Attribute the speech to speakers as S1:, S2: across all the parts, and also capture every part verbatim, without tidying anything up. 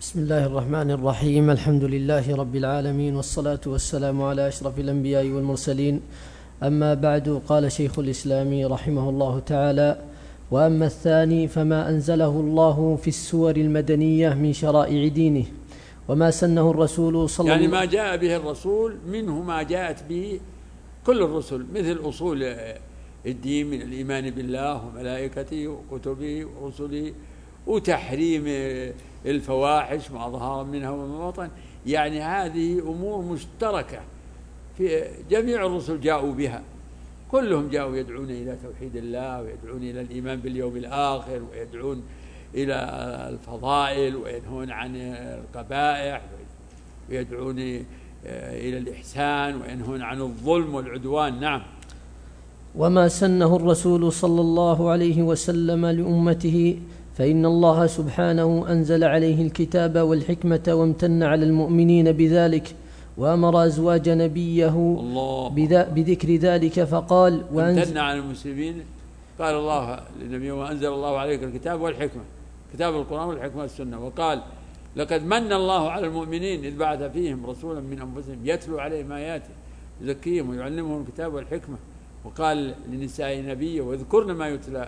S1: بسم الله الرحمن الرحيم. الحمد لله رب العالمين، والصلاة والسلام على أشرف الأنبياء والمرسلين. أما بعد، قال شيخ الإسلام رحمه الله تعالى: وأما الثاني فما أنزله الله في السور المدنية من شرائع دينه وما سنه الرسول صلى الله عليه وسلم،
S2: يعني ما جاء به الرسول منه ما جاءت به كل الرسل، مثل أصول الدين من الإيمان بالله وملائكته وكتبه ورسله، وتحريم الفواحش ما ظهر منها وما بطن. يعني هذه أمور مشتركة في جميع الرسل، جاءوا بها كلهم، جاءوا يدعون إلى توحيد الله، ويدعون إلى الإيمان باليوم الآخر، ويدعون إلى الفضائل، وينهون عن القبائح، ويدعون إلى الإحسان، وينهون عن الظلم والعدوان. نعم.
S1: وما سنه الرسول صلى الله عليه وسلم لأمته، فإن الله سبحانه أنزل عليه الكتاب والحكمة وامتن على المؤمنين بذلك، وأمر أزواج نبيه بذكر ذلك فقال:
S2: وامتن على المسلمين. قال الله للنبي: وأنزل الله عليك الكتاب والحكمة، كتاب القرآن والحكمة والسنة. وقال: لقد من الله على المؤمنين إذ بعث فيهم رسولا من أنفسهم يتلو عليهم آياته يزكيهم ويعلمهم الكتاب والحكمة. وقال لنساء نبيه: واذكرن ما يتلى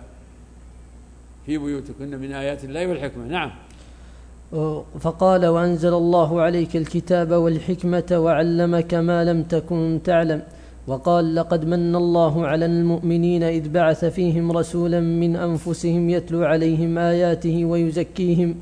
S2: في بيوتكن من آيات الله والحكمة. نعم.
S1: فقال: وأنزل الله عليك الكتاب والحكمة وعلمك ما لم تكن تعلم. وقال: لقد من الله على المؤمنين إذ بعث فيهم رسولا من أنفسهم يتلو عليهم آياته ويزكيهم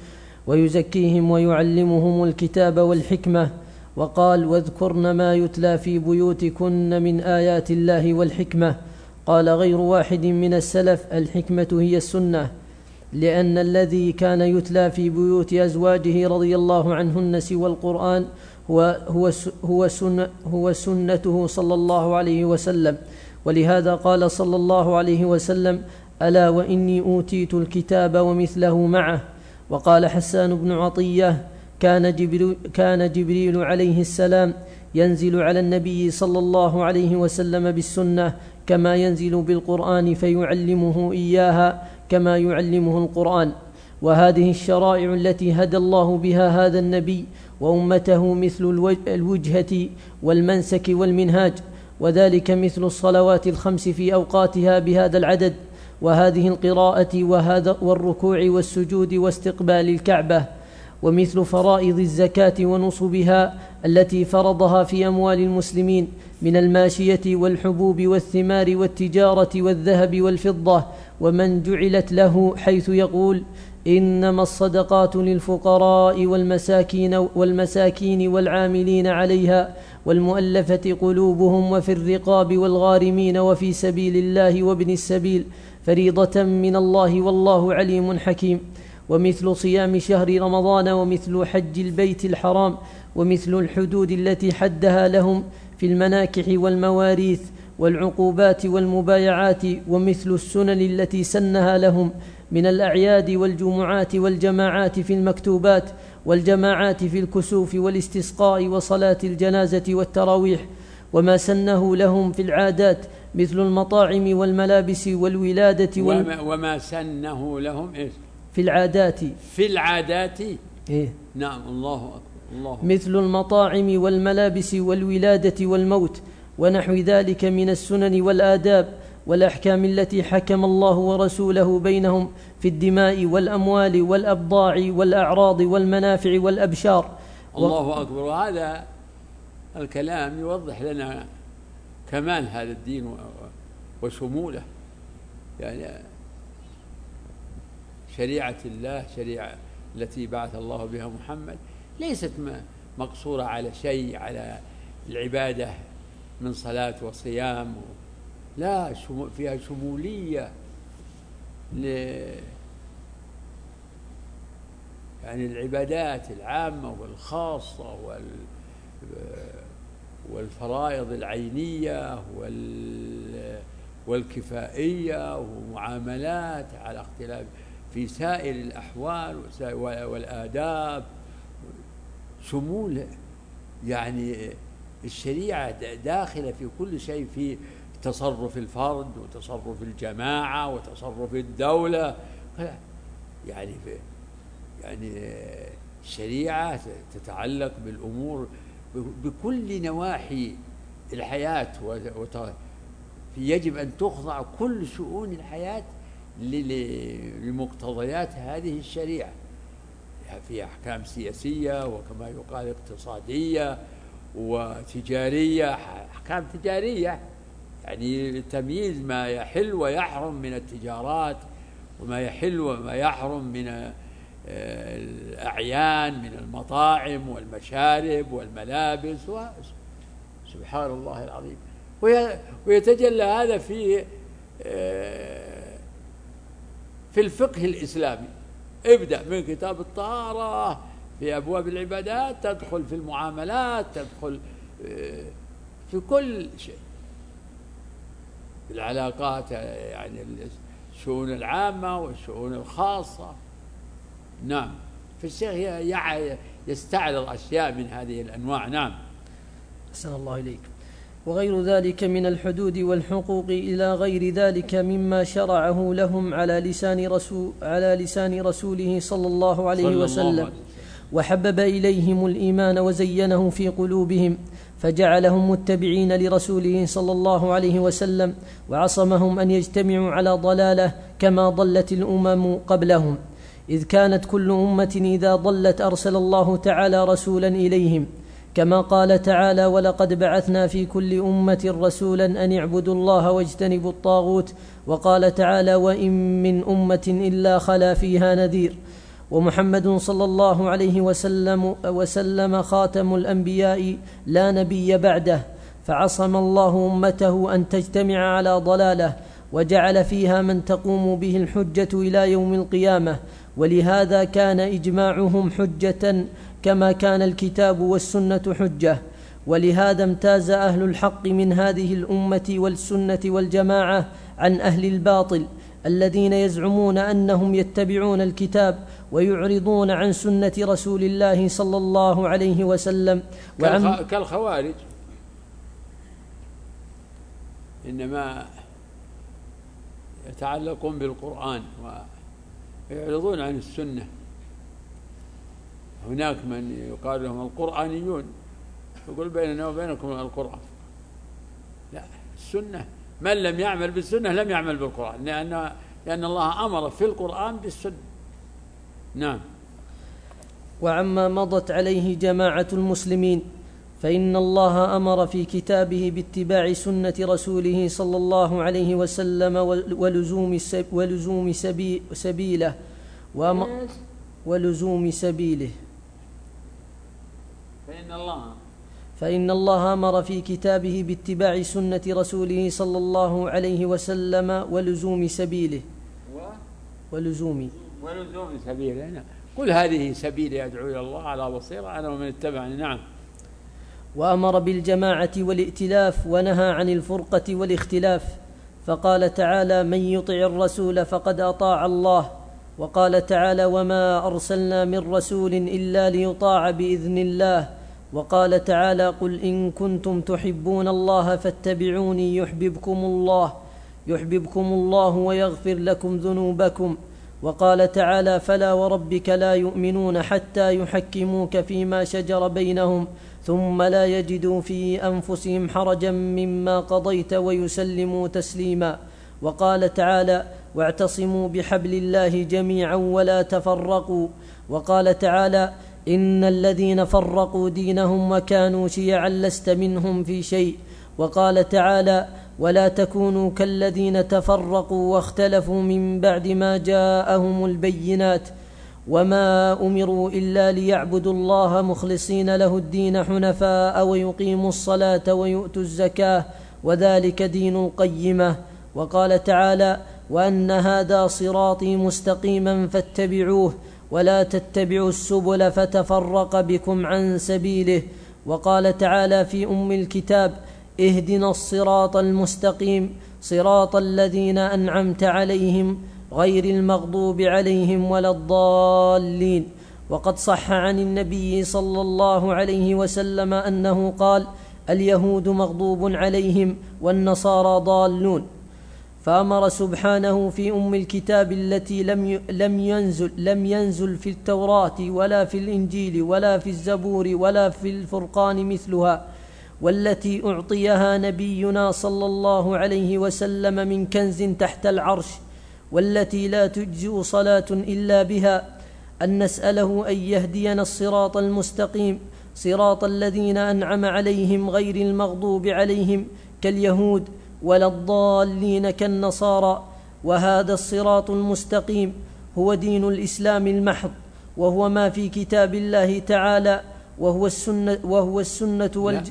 S1: ويزكيهم ويعلمهم الكتاب والحكمة. وقال: واذكرن ما يتلى في بيوتكن من آيات الله والحكمة. قال غير واحد من السلف: الحكمة هي السنة، لأن الذي كان يتلى في بيوت أزواجه رضي الله عنهن سوى القرآن هو, هو, هو, سنة هو سنته صلى الله عليه وسلم. ولهذا قال صلى الله عليه وسلم: ألا وإني أوتيت الكتاب ومثله معه. وقال حسان بن عطية: كان جبريل, كان جبريل عليه السلام ينزل على النبي صلى الله عليه وسلم بالسنة كما ينزل بالقرآن، فيعلمه إياها كما يعلمه القرآن. وهذه الشرائع التي هدى الله بها هذا النبي وأمته مثل الوجهة والمنسك والمنهاج، وذلك مثل الصلوات الخمس في أوقاتها بهذا العدد، وهذه القراءة وهذا والركوع والسجود واستقبال الكعبة، ومثل فرائض الزكاة ونصبها التي فرضها في أموال المسلمين من الماشية والحبوب والثمار والتجارة والذهب والفضة، ومن جعلت له، حيث يقول: إنما الصدقات للفقراء والمساكين والمساكين والعاملين عليها والمؤلفة قلوبهم وفي الرقاب والغارمين وفي سبيل الله وابن السبيل فريضة من الله والله عليم حكيم. ومثل صيام شهر رمضان، ومثل حج البيت الحرام، ومثل الحدود التي حدها لهم في المناكح والمواريث والعقوبات والمبايعات، ومثل السنن التي سنها لهم من الأعياد والجمعات والجماعات في المكتوبات والجماعات في الكسوف والاستسقاء وصلاة الجنازة والتراويح. وما سنه لهم في العادات مثل المطاعم والملابس والولادة وال...
S2: وما, وما سنه لهم إيش؟
S1: في العادات
S2: في العادات
S1: إيه؟
S2: نعم. الله أكبر. الله أكبر.
S1: مثل المطاعم والملابس والولادة والموت ونحو ذلك من السنن والآداب والأحكام التي حكم الله ورسوله بينهم في الدماء والأموال والأبضاع والأعراض والمنافع والأبشار.
S2: الله أكبر. وهذا الكلام يوضح لنا كمال هذا الدين وشموله. يعني شريعة الله، شريعة التي بعث الله بها محمد، ليست مقصورة على شيء، على العبادة من صلاة وصيام، لا، فيها شمولية ل يعني العبادات العامة والخاصة وال والفرائض العينية وال والكفائية ومعاملات على اختلاف في سائر الأحوال والآداب. شمول يعني الشريعة داخلة في كل شيء، في تصرف الفرد وتصرف الجماعة وتصرف الدولة. يعني في يعني الشريعة تتعلق بالأمور بكل نواحي الحياة، يجب أن تخضع كل شؤون الحياة لمقتضيات هذه الشريعة، في أحكام سياسية وكما يقال اقتصادية وتجارية. أحكام تجارية يعني تمييز ما يحل ويحرم من التجارات، وما يحل وما يحرم من الأعيان، من المطاعم والمشارب والملابس، سبحان الله العظيم. ويتجلى هذا في في الفقه الإسلامي. ابدأ من كتاب الطهارة في أبواب العبادات، تدخل في المعاملات، تدخل في كل شيء، في العلاقات يعني الشؤون العامة والشؤون الخاصة. نعم، فالشيخ يستعرض أشياء من هذه الأنواع. نعم.
S1: أحسن الله إليك. وغير ذلك من الحدود والحقوق إلى غير ذلك مما شرعه لهم على لسان رسول على لسان رسوله صلى الله عليه صلى وسلم الله عليه. وحبب إليهم الإيمان وزينه في قلوبهم، فجعلهم متبعين لرسوله صلى الله عليه وسلم، وعصمهم أن يجتمعوا على ضلالة كما ضلت الأمم قبلهم، إذ كانت كل أمة إذا ضلت أرسل الله تعالى رسولا إليهم، كما قال تعالى: ولقد بعثنا في كل أمة رسولا أن اعبدوا الله واجتنبوا الطاغوت. وقال تعالى: وإن من أمة إلا خلا فيها نذير. ومحمد صلى الله عليه وسلم, وسلم خاتم الأنبياء لا نبي بعده، فعصم الله أمته أن تجتمع على ضلاله، وجعل فيها من تقوم به الحجة إلى يوم القيامة. ولهذا كان إجماعهم حجة كما كان الكتاب والسنة حجة. ولهذا امتاز أهل الحق من هذه الأمة والسنة والجماعة عن أهل الباطل الذين يزعمون أنهم يتبعون الكتاب ويعرضون عن سنة رسول الله صلى الله عليه وسلم.
S2: كالخوارج، إنما يتعلقون بالقرآن ويعرضون عن السنة. هناك من يقال لهم القرآنيون، يقول بيننا وبينكم القرآن. لا، السنة، من لم يعمل بالسنة لم يعمل بالقرآن، لأن لأن الله أمر في القرآن بالسنة. نعم.
S1: وعما مضت عليه جماعة المسلمين، فإن الله أمر في كتابه باتباع سنة رسوله صلى الله عليه وسلم ولزوم ولزوم سبيله ولزوم سبيله
S2: فإن الله
S1: فإن الله أمر في كتابه باتباع سنة رسوله صلى الله عليه وسلم ولزوم سبيله ولزوم
S2: ولزوم سبيله. قل هذه سبيلي أدعو إلى الله على بصيرة أنا ومن اتبعني. نعم.
S1: وأمر بالجماعة والائتلاف، ونهى عن الفرقة والاختلاف، فقال تعالى: من يطع الرسول فقد أطاع الله. وقال تعالى: وما أرسلنا من رسول إلا ليطاع بإذن الله. وقال تعالى: قل إن كنتم تحبون الله فاتبعوني يحببكم الله يحببكم الله ويغفر لكم ذنوبكم. وقال تعالى: فلا وربك لا يؤمنون حتى يحكموك فيما شجر بينهم ثم لا يجدوا في أنفسهم حرجا مما قضيت ويسلموا تسليما. وقال تعالى: واعتصموا بحبل الله جميعا ولا تفرقوا. وقال تعالى: إن الذين فرقوا دينهم وكانوا شيعا لست منهم في شيء. وقال تعالى: ولا تكونوا كالذين تفرقوا واختلفوا من بعد ما جاءهم البينات وما أمروا إلا ليعبدوا الله مخلصين له الدين حنفاء ويقيموا الصلاة ويؤتوا الزكاة وذلك دين القيمة. وقال تعالى: وأن هذا صراطي مستقيما فاتبعوه ولا تتبعوا السبل فتفرق بكم عن سبيله. وقال تعالى في أم الكتاب: اهدنا الصراط المستقيم صراط الذين أنعمت عليهم غير المغضوب عليهم ولا الضالين. وقد صح عن النبي صلى الله عليه وسلم أنه قال: اليهود مغضوب عليهم والنصارى ضالون. فأمر سبحانه في أم الكتاب التي لم لم ينزل لم ينزل في التوراة ولا في الإنجيل ولا في الزبور ولا في الفرقان مثلها، والتي أعطيها نبينا صلى الله عليه وسلم من كنز تحت العرش، والتي لا تجزئ صلاة إلا بها، أن نسأله أن يهدينا الصراط المستقيم، صراط الذين أنعم عليهم غير المغضوب عليهم كاليهود ولا الضالين كالنصارى. وهذا الصراط المستقيم هو دين الإسلام المحض، وهو ما في كتاب الله تعالى، وهو السنة, وهو السنة والج...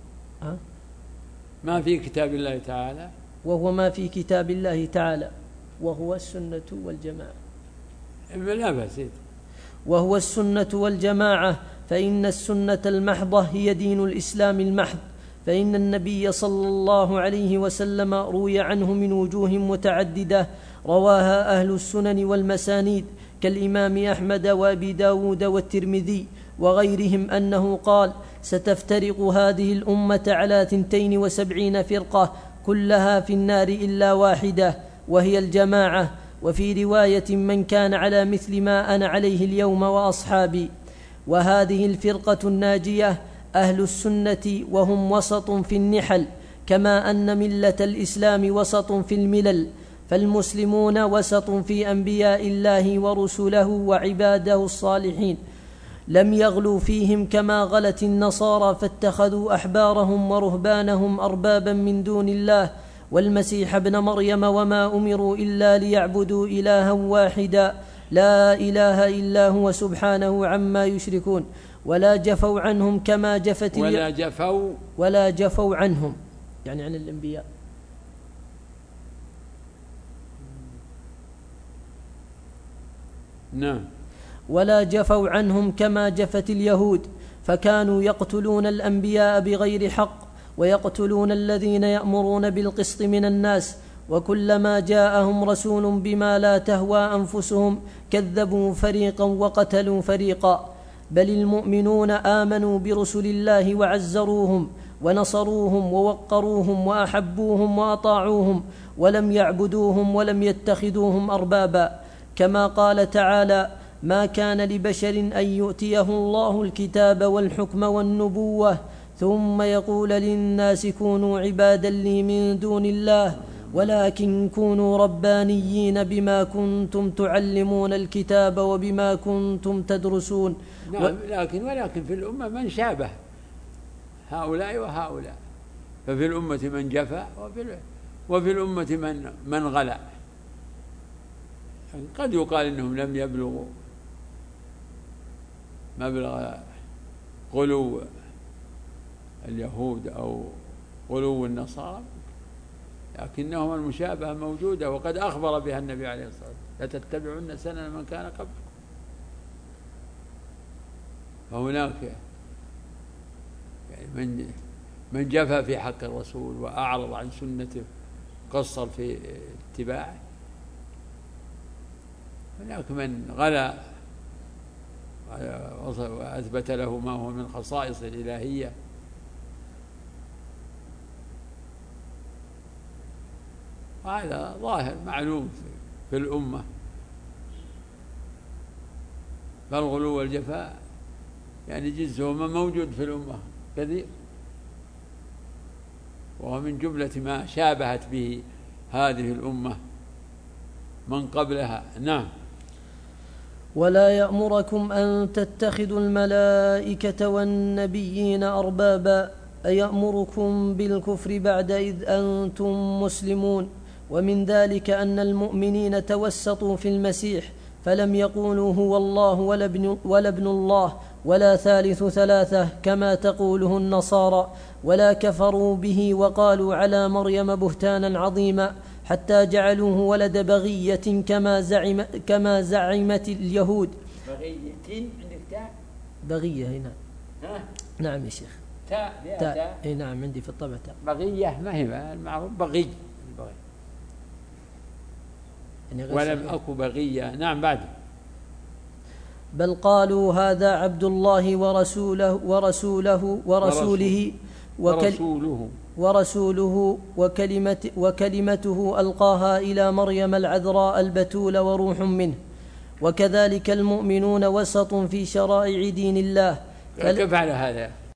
S2: ما في كتاب الله تعالى
S1: وهو ما في كتاب الله تعالى وهو السنة والجماعة
S2: لا بأس.
S1: وهو السنة والجماعة، فإن السنة المحضة هي دين الإسلام المحض، فإن النبي صلى الله عليه وسلم روي عنه من وجوه متعددة رواها أهل السنن والمسانيد كالإمام أحمد وأبي داود والترمذي وغيرهم أنه قال: ستفترق هذه الأمة على ثنتين وسبعين فرقة كلها في النار إلا واحدة وهي الجماعة. وفي رواية: من كان على مثل ما أنا عليه اليوم وأصحابي. وهذه الفرقة الناجية أهل السنة، وهم وسط في النحل، كما أن ملة الإسلام وسط في الملل، فالمسلمون وسط في أنبياء الله ورسله وعباده الصالحين، لم يغلوا فيهم كما غلت النصارى فاتخذوا أحبارهم ورهبانهم أربابا من دون الله والمسيح ابن مريم، وما أمروا إلا ليعبدوا إلها واحدا لا إله إلا هو سبحانه عما يشركون. ولا جفوا عنهم كما جفت
S2: ولا جفوا
S1: ولا جفوا عنهم يعني عن الأنبياء.
S2: نعم.
S1: ولا جفوا عنهم كما جفت اليهود، فكانوا يقتلون الأنبياء بغير حق، ويقتلون الذين يأمرون بالقسط من الناس، وكلما جاءهم رسول بما لا تهوى أنفسهم كذبوا فريقا وقتلوا فريقا. بل المؤمنون آمنوا برسل الله وعزروهم ونصروهم ووقروهم وأحبوهم وأطاعوهم، ولم يعبدوهم ولم يتخذوهم أربابا، كما قال تعالى: ما كان لبشر أن يؤتيه الله الكتاب والحكم والنبوة ثم يقول للناس كونوا عبادا لي من دون الله ولكن كونوا ربانيين بما كنتم تعلمون الكتاب وبما كنتم تدرسون.
S2: نعم. لكن ولكن في الأمة من شابه هؤلاء وهؤلاء، ففي الأمة من جفا وفي الأمة من من غلا. قد يقال إنهم لم يبلغوا مبلغ غلو اليهود أو غلو النصارى، لكنهم المشابهة موجودة، وقد أخبر بها النبي عليه الصلاة والسلام: لتتبعن سنن من كان قبل. فهناك يعني من من جفا في حق الرسول وأعرض عن سنته قصر في اتباعه، هناك من غلا وأثبت له ما هو من خصائص الإلهية. وهذا ظاهر معلوم في الأمة، فالغلو والجفاء يعني جزء ما موجود في الأمة كثير، وهو من جملة ما شابهت به هذه الأمة من قبلها. نعم.
S1: ولا يأمركم أن تتخذوا الملائكة والنبيين أربابا، أيأمركم بالكفر بعد إذ أنتم مسلمون. ومن ذلك أن المؤمنين توسطوا في المسيح، فلم يقولوا هو الله ولا ابن, ولا ابن الله ولا ثالث ثلاثة كما تقوله النصارى، ولا كفروا به وقالوا على مريم بهتانا عظيما حتى جعلوه ولد بغية كما زعم كما زعمت اليهود.
S2: بغية عندك تاء؟
S1: بغية هنا.
S2: ها؟
S1: نعم يا شيخ.
S2: تاء تاء.
S1: اي نعم عندي في الطبع تاء.
S2: بغية ما هي المعروف بغي. يعني ولم أكو بغية. نعم. بعد.
S1: بل قالوا هذا عبد الله ورسوله ورسوله ورسوله
S2: ورسوله
S1: ورسوله وكلمة وكلمته ألقاها إلى مريم العذراء البتول وروح منه. وكذلك المؤمنون وسط في شرائع دين الله.
S2: كيف على هذا؟